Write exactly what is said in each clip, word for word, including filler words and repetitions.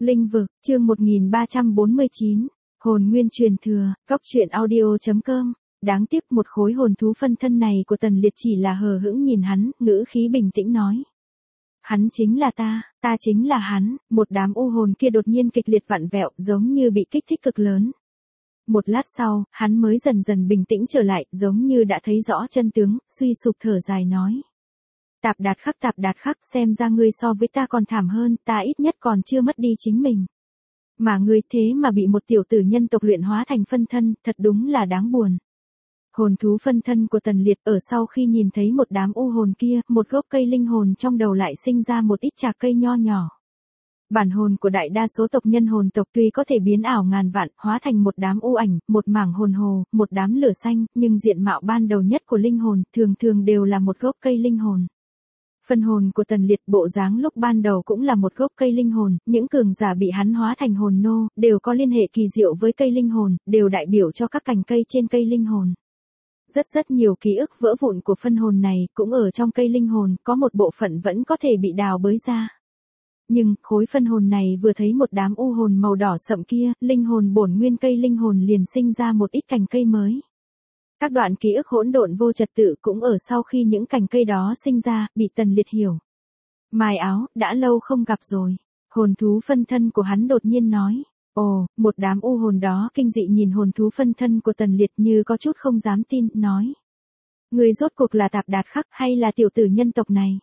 Linh vực, chương một nghìn ba trăm bốn mươi chín, hồn nguyên truyền thừa, góc truyện audio.com. Đáng tiếc một khối hồn thú phân thân này của Tần Liệt chỉ là hờ hững nhìn hắn, ngữ khí bình tĩnh nói. Hắn chính là ta, ta chính là hắn. Một đám u hồn kia đột nhiên kịch liệt vặn vẹo, giống như bị kích thích cực lớn. Một lát sau, hắn mới dần dần bình tĩnh trở lại, giống như đã thấy rõ chân tướng, suy sụp thở dài nói. Tạp đạt khắc tạp đạt khắc, xem ra ngươi so với ta còn thảm hơn, ta ít nhất còn chưa mất đi chính mình. Mà ngươi thế mà bị một tiểu tử nhân tộc luyện hóa thành phân thân, thật đúng là đáng buồn. Hồn thú phân thân của Tần Liệt ở sau khi nhìn thấy một đám u hồn kia, một gốc cây linh hồn trong đầu lại sinh ra một ít trạc cây nho nhỏ. Bản hồn của đại đa số tộc nhân hồn tộc tuy có thể biến ảo ngàn vạn, hóa thành một đám u ảnh, một mảng hồn hồ, một đám lửa xanh, nhưng diện mạo ban đầu nhất của linh hồn thường thường đều là một gốc cây linh hồn. Phân hồn của Tần Liệt bộ dáng lúc ban đầu cũng là một gốc cây linh hồn, những cường giả bị hắn hóa thành hồn nô, đều có liên hệ kỳ diệu với cây linh hồn, đều đại biểu cho các cành cây trên cây linh hồn. Rất rất nhiều ký ức vỡ vụn của phân hồn này cũng ở trong cây linh hồn, có một bộ phận vẫn có thể bị đào bới ra. Nhưng, khối phân hồn này vừa thấy một đám u hồn màu đỏ sậm kia, linh hồn bổn nguyên cây linh hồn liền sinh ra một ít cành cây mới. Các đoạn ký ức hỗn độn vô trật tự cũng ở sau khi những cành cây đó sinh ra, bị Tần Liệt hiểu. Mài áo, đã lâu không gặp rồi. Hồn thú phân thân của hắn đột nhiên nói. Ồ, một đám u hồn đó kinh dị nhìn hồn thú phân thân của Tần Liệt như có chút không dám tin, nói. Người rốt cuộc là tạp đạt khắc hay là tiểu tử nhân tộc này?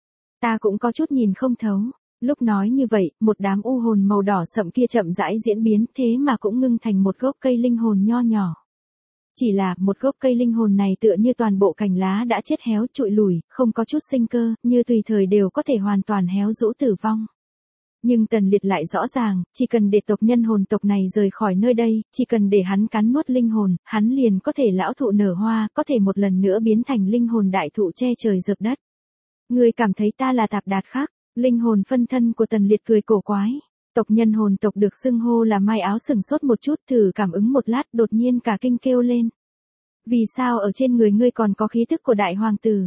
Ta cũng có chút nhìn không thấu. Lúc nói như vậy, một đám u hồn màu đỏ sậm kia chậm rãi diễn biến, thế mà cũng ngưng thành một gốc cây linh hồn nho nhỏ. Chỉ là một gốc cây linh hồn này tựa như toàn bộ cành lá đã chết héo trụi lủi, không có chút sinh cơ, như tùy thời đều có thể hoàn toàn héo rũ tử vong. Nhưng Tần Liệt lại rõ ràng, chỉ cần để tộc nhân hồn tộc này rời khỏi nơi đây, chỉ cần để hắn cắn nuốt linh hồn, hắn liền có thể lão thụ nở hoa, có thể một lần nữa biến thành linh hồn đại thụ che trời dợp đất. Ngươi cảm thấy ta là tạp đạt khắc? Linh hồn phân thân của Tần Liệt cười cổ quái. Tộc nhân hồn tộc được xưng hô là Mai Áo sừng sốt một chút, thử cảm ứng một lát, đột nhiên cả kinh kêu lên. Vì sao ở trên người ngươi còn có khí thức của đại hoàng tử?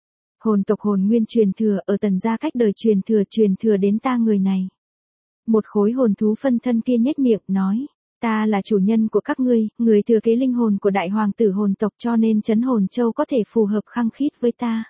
Hồn tộc hồn nguyên truyền thừa, ở Tần gia cách đời truyền thừa truyền thừa đến ta người này. Một khối hồn thú phân thân kia nhếch miệng, nói. Ta là chủ nhân của các ngươi, người thừa kế linh hồn của đại hoàng tử hồn tộc, cho nên trấn hồn châu có thể phù hợp khăng khít với ta.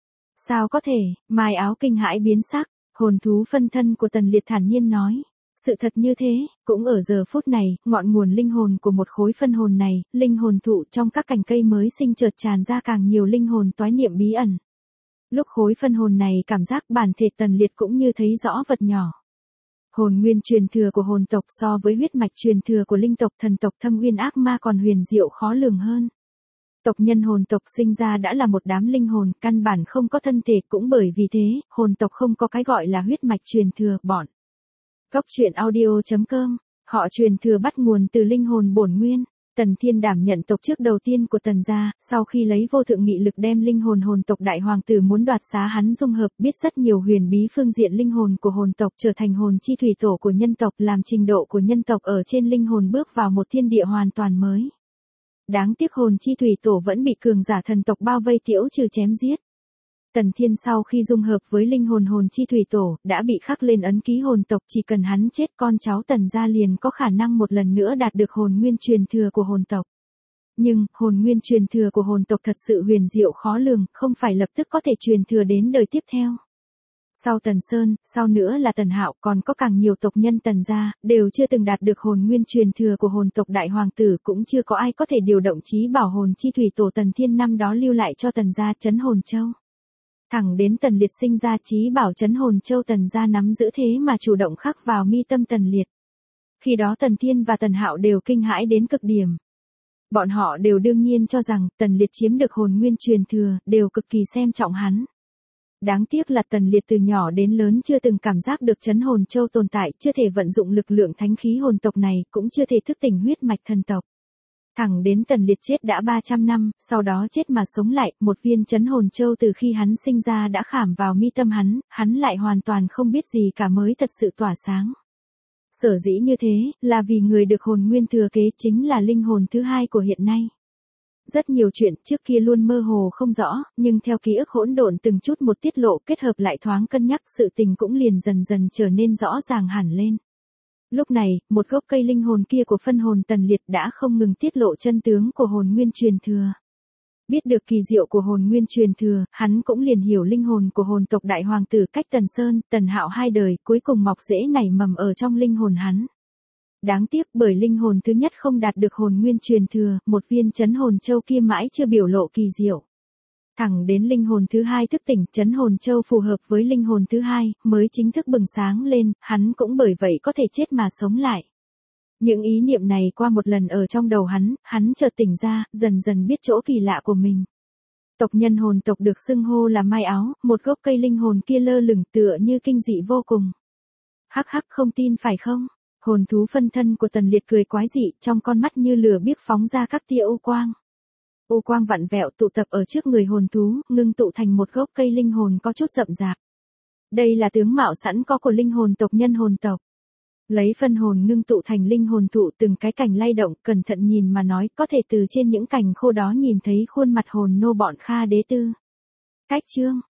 Sao có thể? Mai Áo kinh hãi biến sắc. Hồn thú phân thân của Tần Liệt thản nhiên nói. Sự thật như thế, cũng ở giờ phút này, ngọn nguồn linh hồn của một khối phân hồn này, linh hồn thụ trong các cành cây mới sinh chợt tràn ra càng nhiều linh hồn toái niệm bí ẩn. Lúc khối phân hồn này cảm giác bản thể Tần Liệt cũng như thấy rõ vật nhỏ. Hồn nguyên truyền thừa của hồn tộc so với huyết mạch truyền thừa của linh tộc thần tộc Thâm Uyên Ác Ma còn huyền diệu khó lường hơn. Tộc nhân hồn tộc sinh ra đã là một đám linh hồn, căn bản không có thân thể, cũng bởi vì thế, hồn tộc không có cái gọi là huyết mạch truyền thừa, bọn. Góc truyện audio.com, họ truyền thừa bắt nguồn từ linh hồn bổn nguyên. Tần Thiên đảm nhận tộc trước đầu tiên của Tần gia, sau khi lấy vô thượng nghị lực đem linh hồn hồn tộc đại hoàng tử muốn đoạt xá hắn dung hợp, biết rất nhiều huyền bí phương diện linh hồn của hồn tộc, trở thành hồn chi thủy tổ của nhân tộc, làm trình độ của nhân tộc ở trên linh hồn bước vào một thiên địa hoàn toàn mới. Đáng tiếc hồn chi thủy tổ vẫn bị cường giả thần tộc bao vây tiễu trừ chém giết. Tần Thiên sau khi dung hợp với linh hồn hồn chi thủy tổ, đã bị khắc lên ấn ký hồn tộc, chỉ cần hắn chết con cháu Tần gia liền có khả năng một lần nữa đạt được hồn nguyên truyền thừa của hồn tộc. Nhưng, hồn nguyên truyền thừa của hồn tộc thật sự huyền diệu khó lường, không phải lập tức có thể truyền thừa đến đời tiếp theo. Sau Tần Sơn, sau nữa là Tần Hạo, còn có càng nhiều tộc nhân Tần gia, đều chưa từng đạt được hồn nguyên truyền thừa của hồn tộc đại hoàng tử, cũng chưa có ai có thể điều động chí bảo hồn chi thủy tổ Tần Thiên năm đó lưu lại cho Tần gia trấn hồn châu. Thẳng đến Tần Liệt sinh ra chí bảo trấn hồn châu Tần gia nắm giữ thế mà chủ động khắc vào mi tâm Tần Liệt. Khi đó Tần Thiên và Tần Hạo đều kinh hãi đến cực điểm. Bọn họ đều đương nhiên cho rằng Tần Liệt chiếm được hồn nguyên truyền thừa, đều cực kỳ xem trọng hắn. Đáng tiếc là Tần Liệt từ nhỏ đến lớn chưa từng cảm giác được trấn hồn châu tồn tại, chưa thể vận dụng lực lượng thánh khí hồn tộc này, cũng chưa thể thức tỉnh huyết mạch thần tộc. Thẳng đến Tần Liệt chết đã ba trăm năm, sau đó chết mà sống lại, một viên trấn hồn châu từ khi hắn sinh ra đã khảm vào mi tâm hắn, hắn lại hoàn toàn không biết gì cả mới thật sự tỏa sáng. Sở dĩ như thế, là vì người được hồn nguyên thừa kế chính là linh hồn thứ hai của hiện nay. Rất nhiều chuyện trước kia luôn mơ hồ không rõ, nhưng theo ký ức hỗn độn từng chút một tiết lộ, kết hợp lại thoáng cân nhắc, sự tình cũng liền dần dần trở nên rõ ràng hẳn lên. Lúc này, một gốc cây linh hồn kia của phân hồn Tần Liệt đã không ngừng tiết lộ chân tướng của hồn nguyên truyền thừa. Biết được kỳ diệu của hồn nguyên truyền thừa, hắn cũng liền hiểu linh hồn của hồn tộc đại hoàng tử cách Tần Sơn, Tần Hạo hai đời, cuối cùng mọc rễ nảy mầm ở trong linh hồn hắn. Đáng tiếc bởi linh hồn thứ nhất không đạt được hồn nguyên truyền thừa, một viên chấn hồn châu kia mãi chưa biểu lộ kỳ diệu. Thẳng đến linh hồn thứ hai thức tỉnh, chấn hồn châu phù hợp với linh hồn thứ hai, mới chính thức bừng sáng lên, hắn cũng bởi vậy có thể chết mà sống lại. Những ý niệm này qua một lần ở trong đầu hắn, hắn chợt tỉnh ra, dần dần biết chỗ kỳ lạ của mình. Tộc nhân hồn tộc được xưng hô là mai áo, một gốc cây linh hồn kia lơ lửng tựa như kinh dị vô cùng. Hắc hắc, không tin phải không? Hồn thú phân thân của Tần Liệt cười quái dị, trong con mắt như lửa biếc phóng ra các tia u quang. U quang vặn vẹo tụ tập ở trước người hồn thú, ngưng tụ thành một gốc cây linh hồn có chút rậm rạp. Đây là tướng mạo sẵn có của linh hồn tộc nhân hồn tộc. Lấy phân hồn ngưng tụ thành linh hồn thụ, từng cái cành lay động, cẩn thận nhìn mà nói, có thể từ trên những cành khô đó nhìn thấy khuôn mặt hồn nô bọn Kha Đế Tư. Cách chương